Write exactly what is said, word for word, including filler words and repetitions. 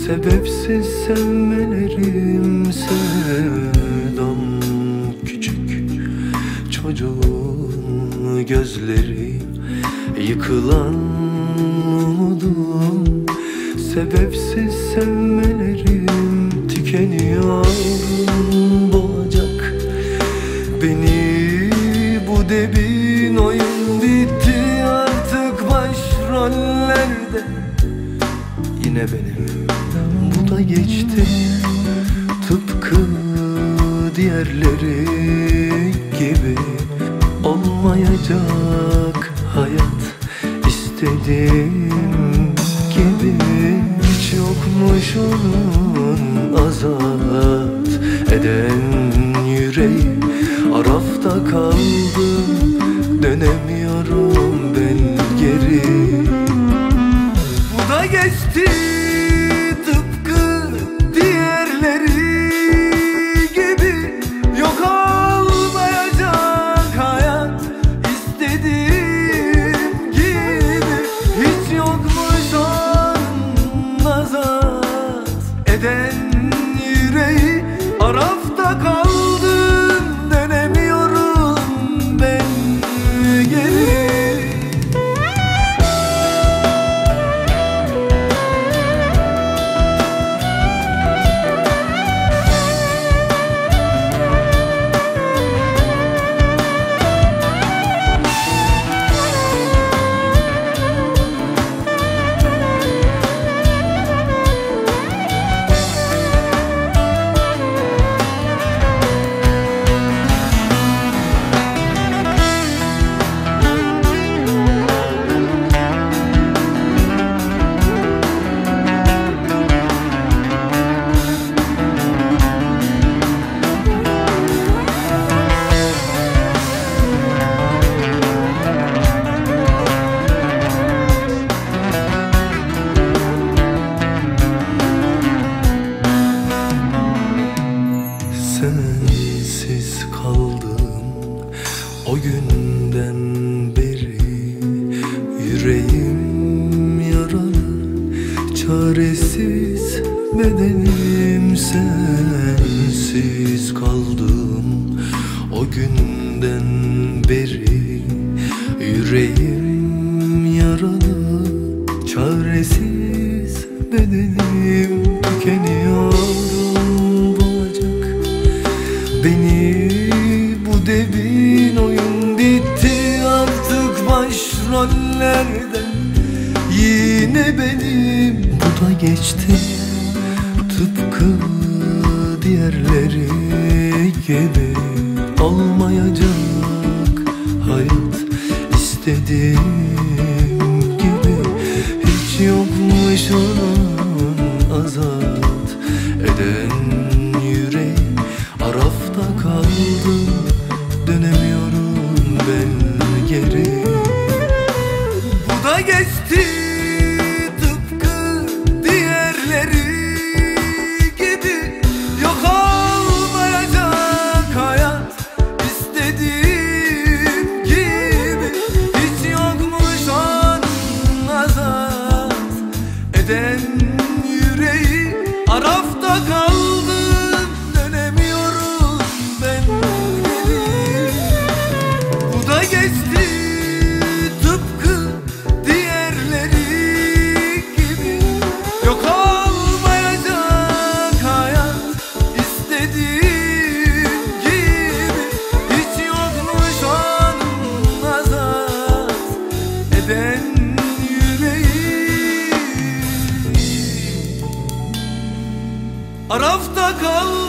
Sebepsiz sevmelerim sevdam küçük çocuğun gözleri, yıkılan umudum. Sebepsiz sevmelerim tükeniyor, boğacak beni bu debin oyun bitti artık başrollerde. Yine benim bu da geçti, tıpkı diğerleri gibi. Olmayacak hayat istediğim gibi. Hiç yokmuş onun azat eden yüreği. Arafta kaldım, dönemiyorum ben geri. Bu da geçti, tıpkı diğerleri gibi. Yok olmayacak hayat istediğim gibi. Hiç yokmuş onun azat eden yüreği. Arafta kaldım, dönemiyorum ben geri. Sensiz kaldım o günden beri. Yüreğim yaralı, çaresiz bedenim. Sensiz kaldım o günden beri. Yüreğim yaralı, çaresiz bedenim. Tükeniyorum, boğacak beni bu devin oyun bitti artık başrollerde. Yine benim bu da geçti, tıpkı diğerleri gibi. Olmayacak hayat istediğim gibi. Hiç yokmuş onun azat eden yüreği. Arafta kaldım, dönemiyorum ben geri. Bu da geçti, tıpkı diğerleri gibi. Yok olmayacak hayat istediğim gibi. Hiç yokmuş onun azat eden yüreği. Arafta kaldım, dönemiyorum ben geri. Bu da geçti, tıpkı diğerleri gibi. Yok olmayacak hayat istediğim gibi. Hiç yokmuş onun azat eden yüreği. Arafta kal